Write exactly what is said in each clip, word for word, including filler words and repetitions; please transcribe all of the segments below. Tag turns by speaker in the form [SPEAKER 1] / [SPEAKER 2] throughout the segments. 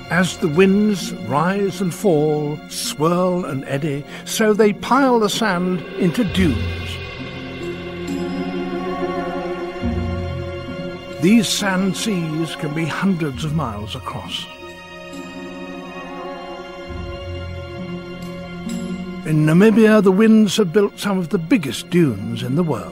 [SPEAKER 1] As the winds rise and fall, swirl and eddy, so they pile the sand into dunes. These sand seas can be hundreds of miles across. In Namibia, the winds have built some of the biggest dunes in the world.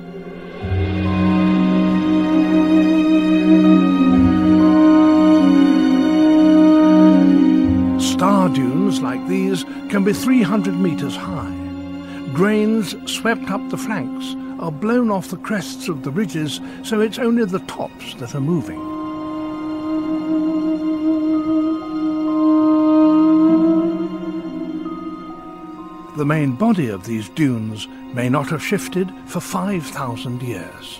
[SPEAKER 1] Star dunes like these can be three hundred metres high. Grains swept up the flanks are blown off the crests of the ridges, so it's only the tops that are moving. The main body of these dunes may not have shifted for five thousand years.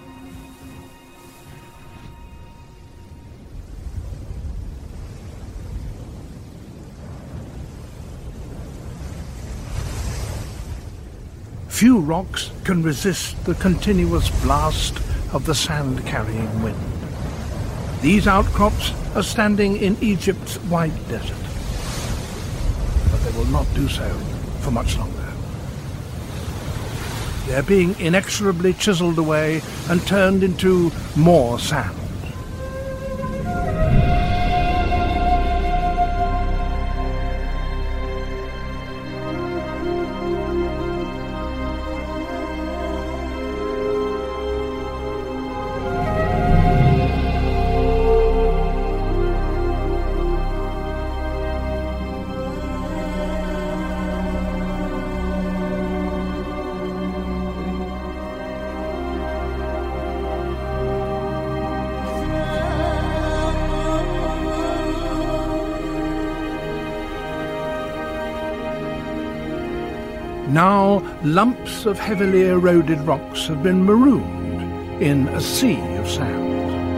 [SPEAKER 1] Few rocks can resist the continuous blast of the sand-carrying wind. These outcrops are standing in Egypt's White Desert, but they will not do so for much longer. They're being inexorably chiseled away and turned into more sand. Now, lumps of heavily eroded rocks have been marooned in a sea of sand.